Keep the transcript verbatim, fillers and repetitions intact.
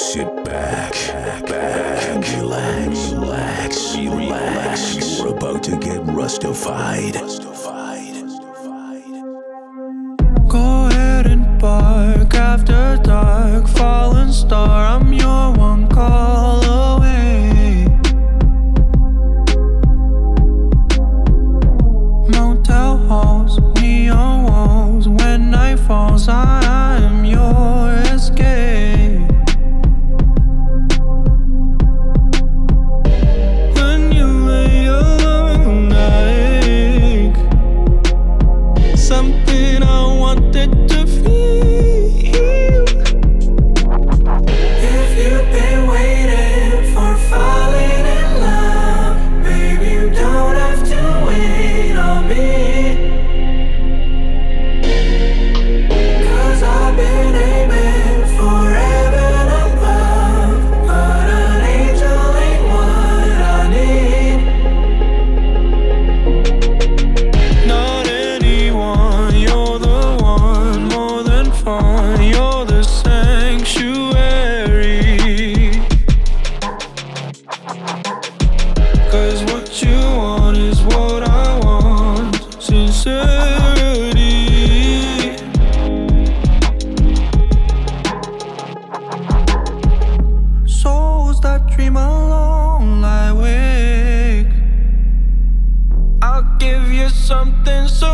Sit back, back, and relax, relax, relax. You're about to get rustified. Go ahead and bark after dark, fallen star. I'm your one call away. Motel halls, neon walls. When night falls, I am your escape. When you lay alone, I ache. Something I wanted to feel. If you've been waiting for falling in love, baby, you don't have to wait on me. Cause I've been aiming for heaven above, but an angel ain't what I need. Not anyone, you're the one, more than fun, you're the sanctuary. Cause what you want is what I want, sincerity. Souls that dream alone lie awake. I'll give you something so